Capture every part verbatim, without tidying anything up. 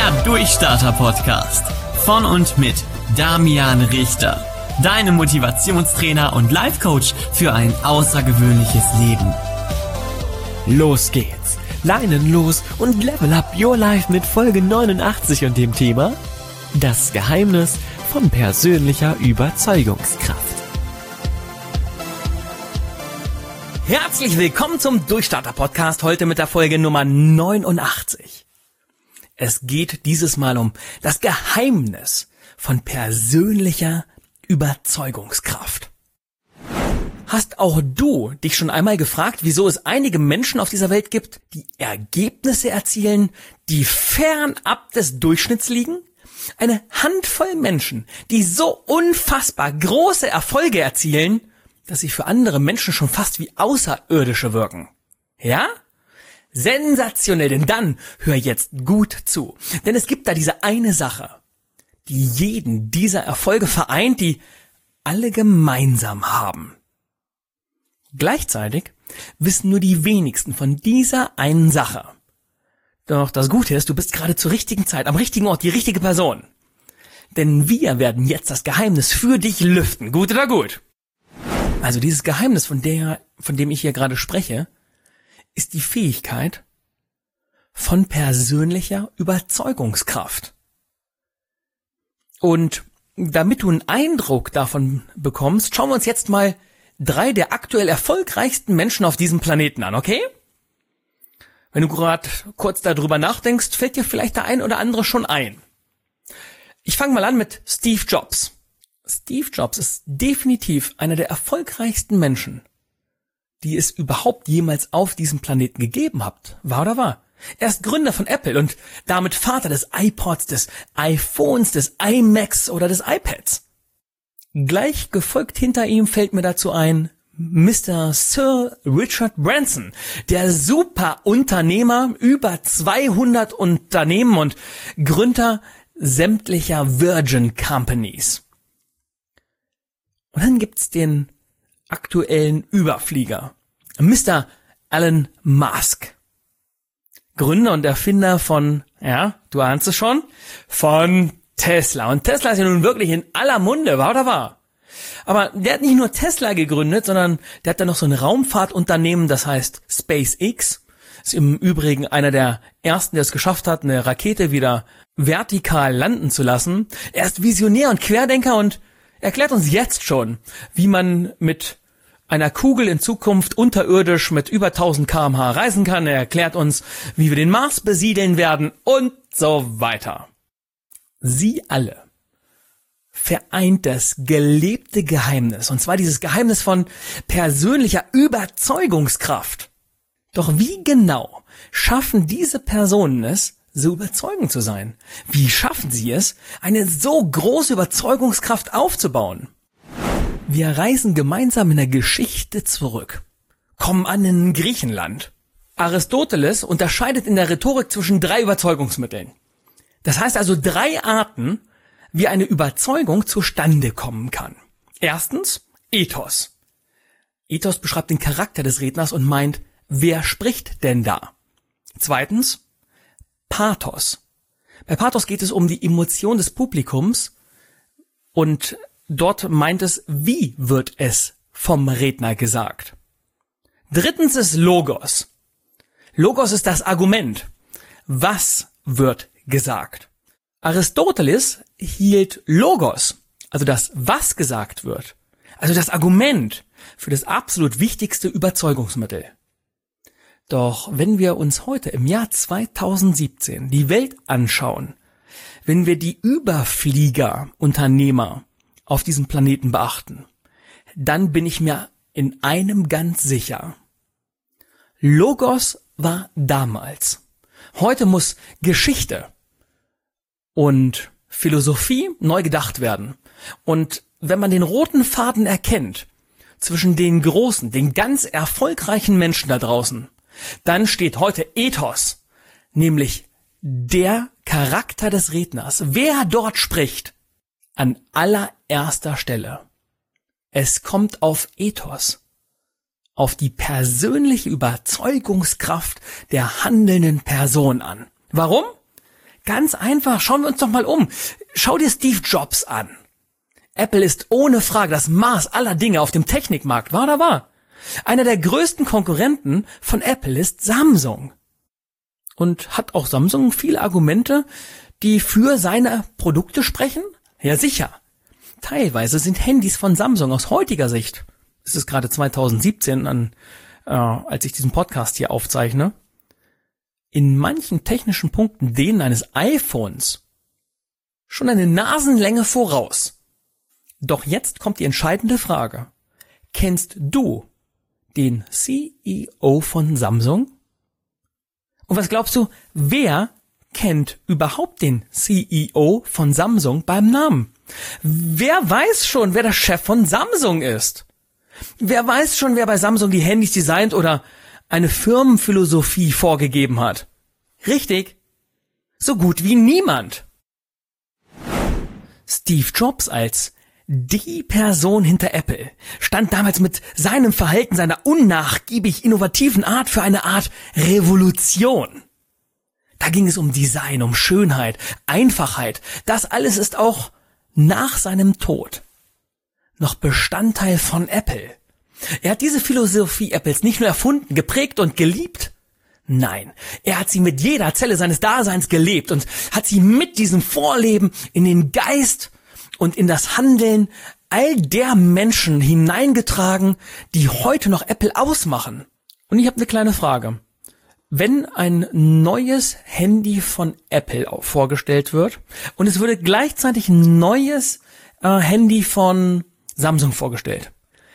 Der Durchstarter-Podcast von und mit Damian Richter. Deine Motivationstrainer und Life-Coach für ein außergewöhnliches Leben. Los geht's! Leinen los und level up your life mit Folge neunundachtzig und dem Thema Das Geheimnis von persönlicher Überzeugungskraft. Herzlich willkommen zum Durchstarter-Podcast, heute mit der Folge Nummer neunundachtzig. Es geht dieses Mal um das Geheimnis von persönlicher Überzeugungskraft. Hast auch du dich schon einmal gefragt, wieso es einige Menschen auf dieser Welt gibt, die Ergebnisse erzielen, die fernab des Durchschnitts liegen? Eine Handvoll Menschen, die so unfassbar große Erfolge erzielen, dass sie für andere Menschen schon fast wie Außerirdische wirken. Ja? Sensationell, denn dann hör jetzt gut zu. Denn es gibt da diese eine Sache, die jeden dieser Erfolge vereint, die alle gemeinsam haben. Gleichzeitig wissen nur die wenigsten von dieser einen Sache. Doch das Gute ist, du bist gerade zur richtigen Zeit, am richtigen Ort, die richtige Person. Denn wir werden jetzt das Geheimnis für dich lüften. Gut oder gut? Also dieses Geheimnis, von der, von dem ich hier gerade spreche, ist die Fähigkeit von persönlicher Überzeugungskraft. Und damit du einen Eindruck davon bekommst, schauen wir uns jetzt mal drei der aktuell erfolgreichsten Menschen auf diesem Planeten an, okay? Wenn du gerade kurz darüber nachdenkst, fällt dir vielleicht der ein oder andere schon ein. Ich fange mal an mit Steve Jobs. Steve Jobs ist definitiv einer der erfolgreichsten Menschen, die es überhaupt jemals auf diesem Planeten gegeben hat. Wahr oder wahr? Er ist Gründer von Apple und damit Vater des iPods, des iPhones, des iMacs oder des iPads. Gleich gefolgt hinter ihm fällt mir dazu ein Mister Sir Richard Branson, der Superunternehmer, über zweihundert Unternehmen und Gründer sämtlicher Virgin Companies. Und dann gibt's den aktuellen Überflieger, Mister Elon Musk. Gründer und Erfinder von, ja, du ahnst es schon, von Tesla. Und Tesla ist ja nun wirklich in aller Munde, wahr oder wahr? Aber der hat nicht nur Tesla gegründet, sondern der hat dann noch so ein Raumfahrtunternehmen, das heißt SpaceX. Ist im Übrigen einer der ersten, der es geschafft hat, eine Rakete wieder vertikal landen zu lassen. Er ist Visionär und Querdenker und erklärt uns jetzt schon, wie man mit einer Kugel in Zukunft unterirdisch mit über tausend Kilometer pro Stunde reisen kann. Er erklärt uns, wie wir den Mars besiedeln werden und so weiter. Sie alle vereint das gelebte Geheimnis, und zwar dieses Geheimnis von persönlicher Überzeugungskraft. Doch wie genau schaffen diese Personen es, so überzeugend zu sein? Wie schaffen sie es, eine so große Überzeugungskraft aufzubauen? Wir reisen gemeinsam in der Geschichte zurück, kommen an in Griechenland. Aristoteles unterscheidet in der Rhetorik zwischen drei Überzeugungsmitteln. Das heißt also drei Arten, wie eine Überzeugung zustande kommen kann. Erstens Ethos. Ethos beschreibt den Charakter des Redners und meint, wer spricht denn da? Zweitens Pathos. Bei Pathos geht es um die Emotion des Publikums und dort meint es, wie wird es vom Redner gesagt. Drittens ist Logos. Logos ist das Argument. Was wird gesagt? Aristoteles hielt Logos, also das, was gesagt wird, also das Argument, für das absolut wichtigste Überzeugungsmittel. Doch wenn wir uns heute im Jahr zweitausendsiebzehn die Welt anschauen, wenn wir die Überflieger-Unternehmer auf diesem Planeten beachten, dann bin ich mir in einem ganz sicher. Logos war damals. Heute muss Geschichte und Philosophie neu gedacht werden. Und wenn man den roten Faden erkennt zwischen den großen, den ganz erfolgreichen Menschen da draußen, dann steht heute Ethos, nämlich der Charakter des Redners, wer dort spricht, an allererster Stelle. Es kommt auf Ethos, auf die persönliche Überzeugungskraft der handelnden Person an. Warum? Ganz einfach, schauen wir uns doch mal um. Schau dir Steve Jobs an. Apple ist ohne Frage das Maß aller Dinge auf dem Technikmarkt, wahr oder wahr? Einer der größten Konkurrenten von Apple ist Samsung. Und hat auch Samsung viele Argumente, die für seine Produkte sprechen? Ja, sicher. Teilweise sind Handys von Samsung aus heutiger Sicht, es ist gerade zweitausendsiebzehn, an, äh, als ich diesen Podcast hier aufzeichne, in manchen technischen Punkten denen eines iPhones schon eine Nasenlänge voraus. Doch jetzt kommt die entscheidende Frage. Kennst du den C E O von Samsung? Und was glaubst du, wer kennt überhaupt den C E O von Samsung beim Namen? Wer weiß schon, wer der Chef von Samsung ist? Wer weiß schon, wer bei Samsung die Handys designt oder eine Firmenphilosophie vorgegeben hat? Richtig. So gut wie niemand. Steve Jobs als die Person hinter Apple stand damals mit seinem Verhalten, seiner unnachgiebig innovativen Art für eine Art Revolution. Da ging es um Design, um Schönheit, Einfachheit. Das alles ist auch nach seinem Tod noch Bestandteil von Apple. Er hat diese Philosophie Apples nicht nur erfunden, geprägt und geliebt. Nein, er hat sie mit jeder Zelle seines Daseins gelebt und hat sie mit diesem Vorleben in den Geist und in das Handeln all der Menschen hineingetragen, die heute noch Apple ausmachen. Und ich habe eine kleine Frage. Wenn ein neues Handy von Apple vorgestellt wird und es würde gleichzeitig ein neues äh, Handy von Samsung vorgestellt,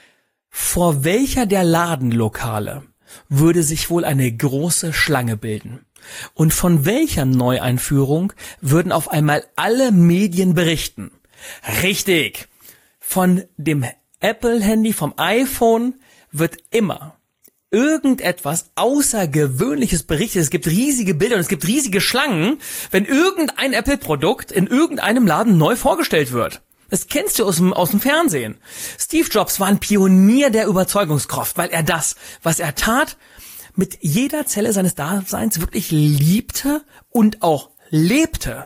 vor welcher der Ladenlokale würde sich wohl eine große Schlange bilden? Und von welcher Neueinführung würden auf einmal alle Medien berichten? Richtig! Von dem Apple-Handy, vom iPhone wird immer irgendetwas Außergewöhnliches berichtet. Es gibt riesige Bilder und es gibt riesige Schlangen, wenn irgendein Apple-Produkt in irgendeinem Laden neu vorgestellt wird. Das kennst du aus dem, aus dem Fernsehen. Steve Jobs war ein Pionier der Überzeugungskraft, weil er das, was er tat, mit jeder Zelle seines Daseins wirklich liebte und auch lebte.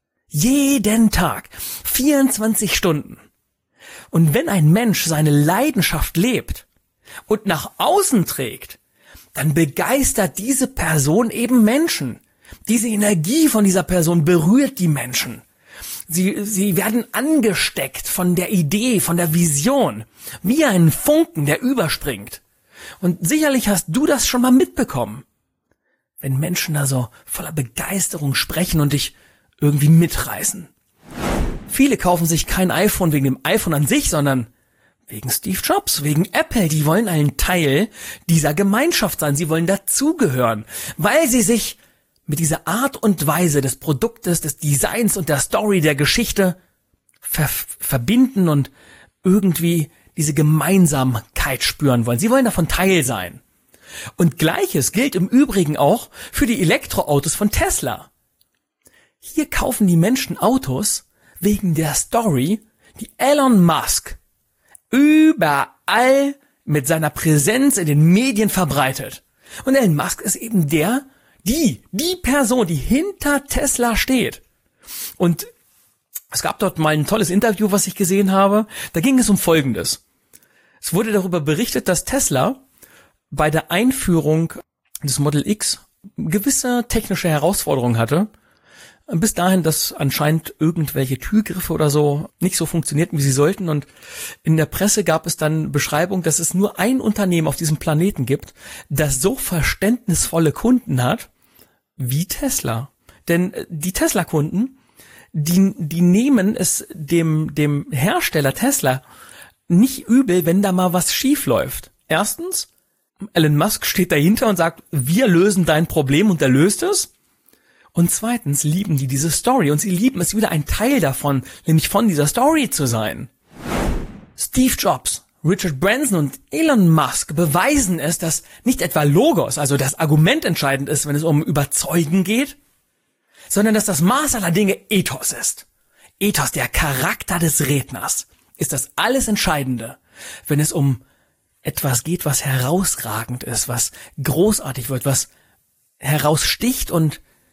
Jeden Tag. vierundzwanzig Stunden. Und wenn ein Mensch seine Leidenschaft lebt und nach außen trägt, dann begeistert diese Person eben Menschen. Diese Energie von dieser Person berührt die Menschen. Sie, sie werden angesteckt von der Idee, von der Vision, wie ein Funken, der überspringt. Und sicherlich hast du das schon mal mitbekommen, wenn Menschen da so voller Begeisterung sprechen und dich irgendwie mitreißen. Viele kaufen sich kein iPhone wegen dem iPhone an sich, sondern wegen Steve Jobs, wegen Apple. Die wollen ein Teil dieser Gemeinschaft sein. Sie wollen dazugehören, weil sie sich mit dieser Art und Weise des Produktes, des Designs und der Story, der Geschichte ver- verbinden und irgendwie diese Gemeinsamkeit spüren wollen. Sie wollen davon Teil sein. Und Gleiches gilt im Übrigen auch für die Elektroautos von Tesla. Hier kaufen die Menschen Autos wegen der Story, die Elon Musk überall mit seiner Präsenz in den Medien verbreitet. Und Elon Musk ist eben der, die, die Person, die hinter Tesla steht. Und es gab dort mal ein tolles Interview, was ich gesehen habe. Da ging es um Folgendes. Es wurde darüber berichtet, dass Tesla bei der Einführung des Model X gewisse technische Herausforderungen hatte. Bis dahin, dass anscheinend irgendwelche Türgriffe oder so nicht so funktionierten, wie sie sollten. Und in der Presse gab es dann Beschreibung, dass es nur ein Unternehmen auf diesem Planeten gibt, das so verständnisvolle Kunden hat wie Tesla. Denn die Tesla-Kunden, die, die nehmen es dem, dem Hersteller Tesla nicht übel, wenn da mal was schief läuft. Erstens, Elon Musk steht dahinter und sagt, wir lösen dein Problem und er löst es. Und zweitens lieben die diese Story und sie lieben es, wieder ein Teil davon, nämlich von dieser Story zu sein. Steve Jobs, Richard Branson und Elon Musk beweisen es, dass nicht etwa Logos, also das Argument entscheidend ist, wenn es um Überzeugen geht, sondern dass das Maß aller Dinge Ethos ist. Ethos, der Charakter des Redners, ist das alles Entscheidende, wenn es um etwas geht, was herausragend ist, was großartig wird, was heraussticht und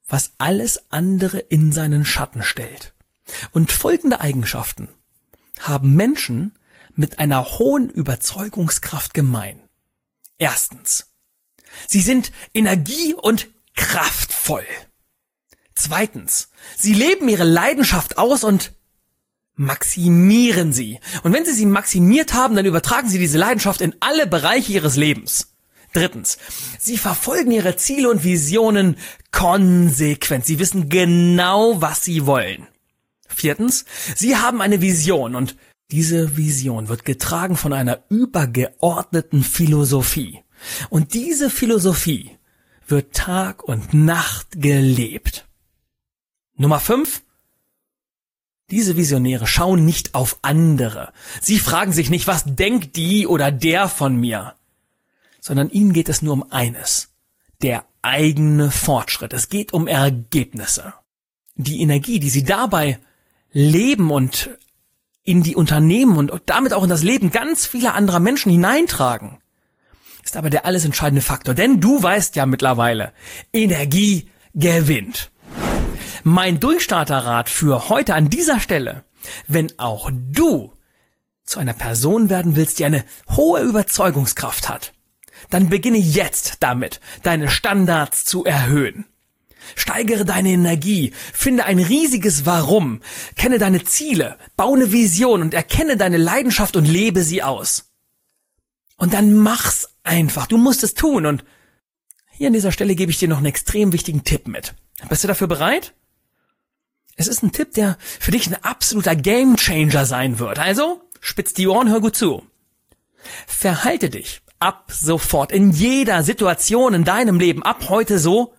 was alles andere in seinen Schatten stellt. Und folgende Eigenschaften haben Menschen mit einer hohen Überzeugungskraft gemein. Erstens, sie sind energie- und kraftvoll. Zweitens, sie leben ihre Leidenschaft aus und maximieren sie. Und wenn sie sie maximiert haben, dann übertragen sie diese Leidenschaft in alle Bereiche ihres Lebens. Drittens, sie verfolgen ihre Ziele und Visionen konsequent. Sie wissen genau, was sie wollen. Viertens, sie haben eine Vision und diese Vision wird getragen von einer übergeordneten Philosophie. Und diese Philosophie wird Tag und Nacht gelebt. Nummer fünf. Diese Visionäre schauen nicht auf andere. Sie fragen sich nicht, was denkt die oder der von mir, sondern ihnen geht es nur um eines: der eigene Fortschritt. Es geht um Ergebnisse. Die Energie, die sie dabei leben und in die Unternehmen und damit auch in das Leben ganz vieler anderer Menschen hineintragen, ist aber der alles entscheidende Faktor. Denn du weißt ja mittlerweile, Energie gewinnt. Mein Durchstarterrat für heute an dieser Stelle: wenn auch du zu einer Person werden willst, die eine hohe Überzeugungskraft hat, dann beginne jetzt damit, deine Standards zu erhöhen. Steigere deine Energie, finde ein riesiges Warum, kenne deine Ziele, baue eine Vision und erkenne deine Leidenschaft und lebe sie aus. Und dann mach's einfach, du musst es tun. Und hier an dieser Stelle gebe ich dir noch einen extrem wichtigen Tipp mit. Bist du dafür bereit? Es ist ein Tipp, der für dich ein absoluter Gamechanger sein wird. Also, spitz die Ohren, hör gut zu. Verhalte dich ab sofort in jeder Situation in deinem Leben ab heute so,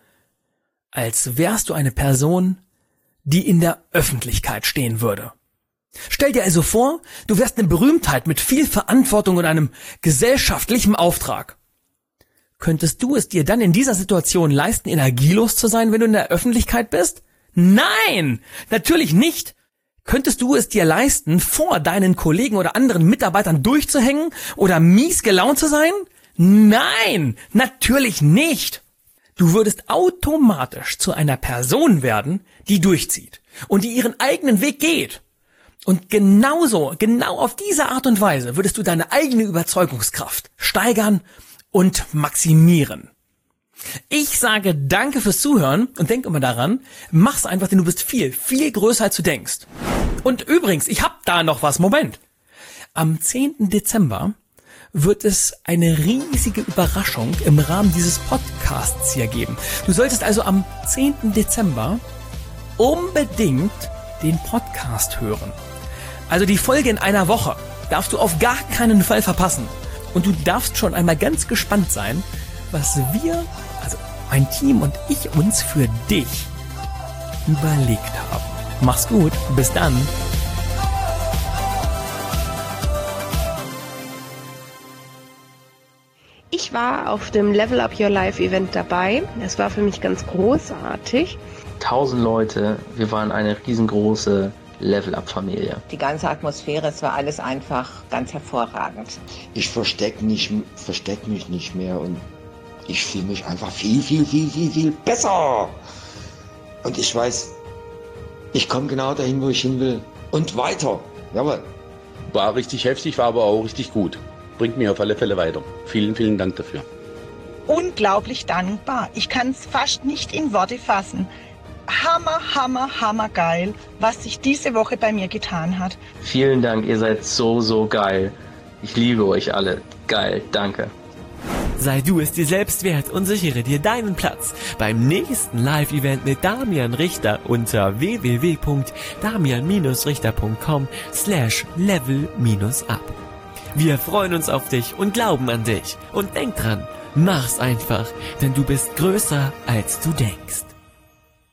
als wärst du eine Person, die in der Öffentlichkeit stehen würde. Stell dir also vor, du wärst eine Berühmtheit mit viel Verantwortung und einem gesellschaftlichen Auftrag. Könntest du es dir dann in dieser Situation leisten, energielos zu sein, wenn du in der Öffentlichkeit bist? Nein, natürlich nicht. Könntest du es dir leisten, vor deinen Kollegen oder anderen Mitarbeitern durchzuhängen oder mies gelaunt zu sein? Nein, natürlich nicht. Du würdest automatisch zu einer Person werden, die durchzieht und die ihren eigenen Weg geht. Und genauso, genau auf diese Art und Weise würdest du deine eigene Überzeugungskraft steigern und maximieren. Ich sage danke fürs Zuhören und denk immer daran, mach's einfach, denn du bist viel, viel größer, als du denkst. Und übrigens, ich hab da noch was, Moment. Am zehnten Dezember wird es eine riesige Überraschung im Rahmen dieses Podcasts hier geben. Du solltest also am zehnten Dezember unbedingt den Podcast hören. Also die Folge in einer Woche darfst du auf gar keinen Fall verpassen. Und du darfst schon einmal ganz gespannt sein, was wir, also mein Team und ich, uns für dich überlegt haben. Mach's gut, bis dann. Ich war auf dem Level Up Your Life Event dabei. Es war für mich ganz großartig. Tausend Leute, wir waren eine riesengroße Level-Up-Familie. Die ganze Atmosphäre, es war alles einfach ganz hervorragend. Ich verstecke nicht, versteck mich nicht mehr und ich fühle mich einfach viel, viel, viel, viel, viel besser. Und ich weiß, ich komme genau dahin, wo ich hin will. Und weiter. Jawohl. War richtig heftig, war aber auch richtig gut. Bringt mich auf alle Fälle weiter. Vielen, vielen Dank dafür. Unglaublich dankbar. Ich kann es fast nicht in Worte fassen. Hammer, hammer, hammer geil, was sich diese Woche bei mir getan hat. Vielen Dank, ihr seid so, so geil. Ich liebe euch alle. Geil, danke. Sei du es dir selbst wert und sichere dir deinen Platz beim nächsten Live-Event mit Damian Richter unter w w w punkt damian richter punkt com slash level up. Wir freuen uns auf dich und glauben an dich. Und denk dran, mach's einfach, denn du bist größer, als du denkst.